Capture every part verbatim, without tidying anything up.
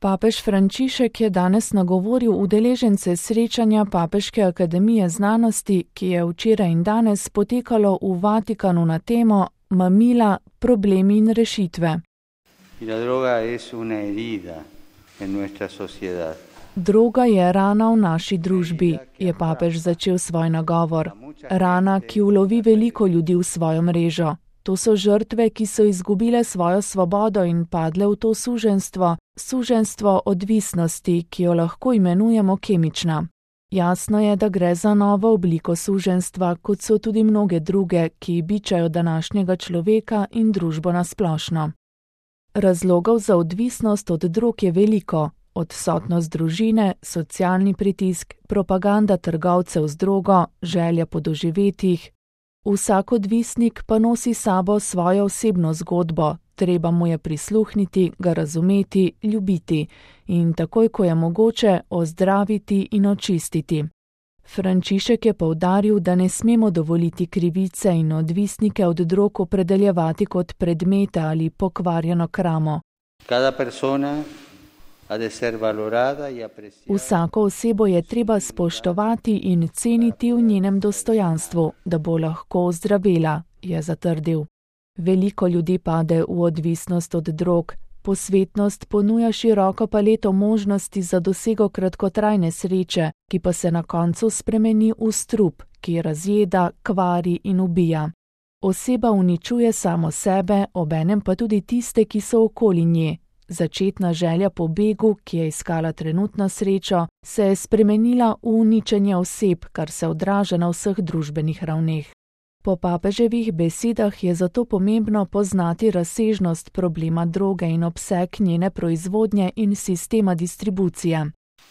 Papež Frančišek je danes nagovoril udeležence srečanja Papeške akademije znanosti, ki je včeraj in danes potekalo v Vatikanu na temo Mamila, problemi in rešitve. Droga je rana v naši družbi, je papež začel svoj nagovor. Rana, ki ulovi veliko ljudi v svojo mrežo. To so žrtve, ki so izgubile svojo svobodo in padle v to suženstvo, suženstvo odvisnosti, ki jo lahko imenujemo kemična. Jasno je, da gre za novo obliko suženstva, kot so tudi mnoge druge, ki bičajo današnjega človeka in družbo nasplošno. Razlogov za odvisnost od drog je veliko. Odsotnost družine, socialni pritisk, propaganda trgovcev z drogo, želja po doživetjih. Vsak odvisnik pa nosi sabo svojo osebno zgodbo, treba mu je prisluhniti, ga razumeti, ljubiti in takoj, ko je mogoče, ozdraviti in očistiti. Frančišek je poudaril, da ne smemo dovoliti krivice in odvisnike od drog opredeljevati kot predmete ali pokvarjeno kramo. Cada persona Vsako osebo je treba spoštovati in ceniti v njenem dostojanstvu, da bo lahko ozdravela, je zatrdil. Veliko ljudi pade v odvisnost od drog. Posvetnost ponuja široko paleto možnosti za dosego kratkotrajne sreče, ki pa se na koncu spremeni v strup, ki razjeda, kvari in ubija. Oseba uničuje samo sebe, obenem pa tudi tiste, ki so okoli nje. Začetna želja po begu, ki je iskala trenutno srečo, se je spremenila v uničenje oseb, kar se odraža na vseh družbenih ravneh. Po papeževih besedah je zato pomembno poznati razsežnost problema droge in obseg njene proizvodnje in sistema distribucije.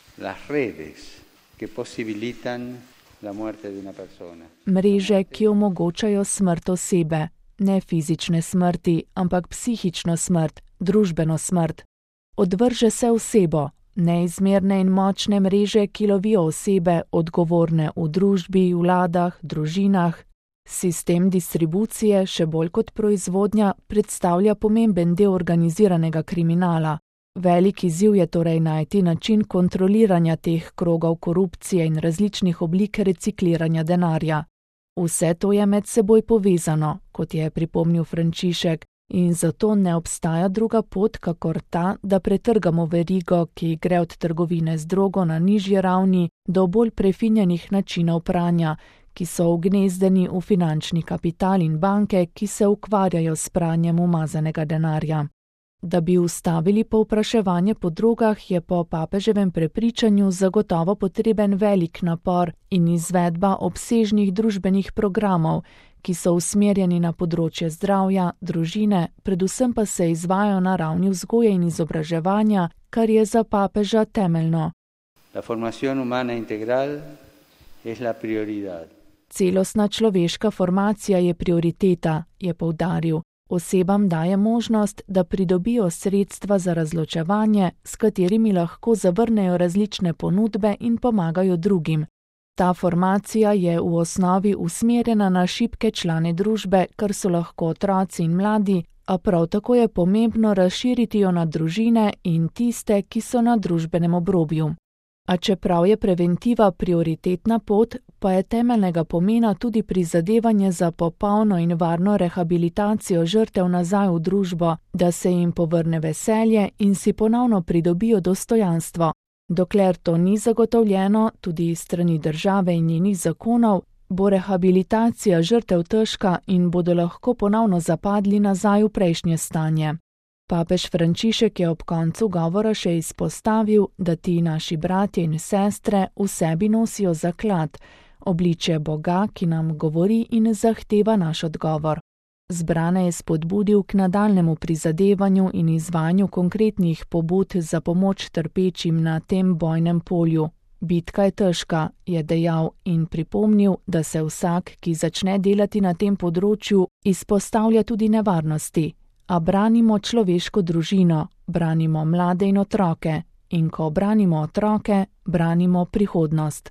Mreže, ki omogočajo smrt osebe. Ne fizične smrti, ampak psihično smrt, družbeno smrt. Odvrže se osebo, neizmerne in močne mreže, ki lovijo osebe, odgovorne v družbi, vladah, družinah. Sistem distribucije, še bolj kot proizvodnja, predstavlja pomemben del organiziranega kriminala. Velik izziv je torej najti način kontroliranja teh krogov korupcije in različnih oblik recikliranja denarja. Vse to je med seboj povezano, kot je pripomnil Frančišek, in zato ne obstaja druga pot, kakor ta, da pretrgamo verigo, ki gre od trgovine z drogo na nižji ravni do bolj prefinjenih načinov pranja, ki so vgnezdeni v finančni kapital in banke, ki se ukvarjajo s pranjem umazanega denarja. Da bi ustavili povpraševanje po drogah, je po papeževem prepričanju zagotovo potreben velik napor in izvedba obsežnih družbenih programov, ki so usmerjeni na področje zdravja, družine, predvsem pa se izvajajo na ravni vzgoje in izobraževanja, kar je za papeža temeljno. La formación humana integral es la prioridad. Celostna človeška formacija je prioriteta, je poudaril. Osebam daje možnost, da pridobijo sredstva za razločevanje, s katerimi lahko zavrnejo različne ponudbe in pomagajo drugim. Ta formacija je v osnovi usmerjena na šibke člane družbe, kar so lahko otroci in mladi, a prav tako je pomembno razširiti jo na družine in tiste, ki so na družbenem obrobju. A čeprav je preventiva prioritetna pot, pa je temeljnega pomena tudi prizadevanje za popolno in varno rehabilitacijo žrtev nazaj v družbo, da se jim povrne veselje in si ponovno pridobijo dostojanstvo. Dokler to ni zagotovljeno, tudi iz strani države in njenih zakonov, bo rehabilitacija žrtev težka in bodo lahko ponovno zapadli nazaj v prejšnje stanje. Papež Frančišek je ob koncu govora še izpostavil, da ti naši bratje in sestre v sebi nosijo zaklad, obličje Boga, ki nam govori in zahteva naš odgovor. Zbrane je spodbudil k nadaljnemu prizadevanju in izvajanju konkretnih pobud za pomoč trpečim na tem bojnem polju. Bitka je težka, je dejal in pripomnil, da se vsak, ki začne delati na tem področju, izpostavlja tudi nevarnosti. A branimo človeško družino, branimo mlade in otroke, in ko branimo otroke, branimo prihodnost.